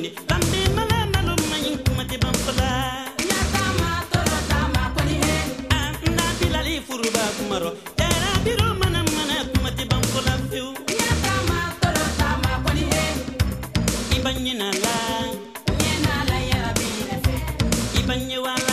kundi lambe mala malum mayin kumati bampala ya tama toro tama koni he anda bilali furuba kumaro era biro mana mana kumati bampala fiu ya tama toro tama koni he ibanyina la nyena la ya rabbi ne fe ibanywa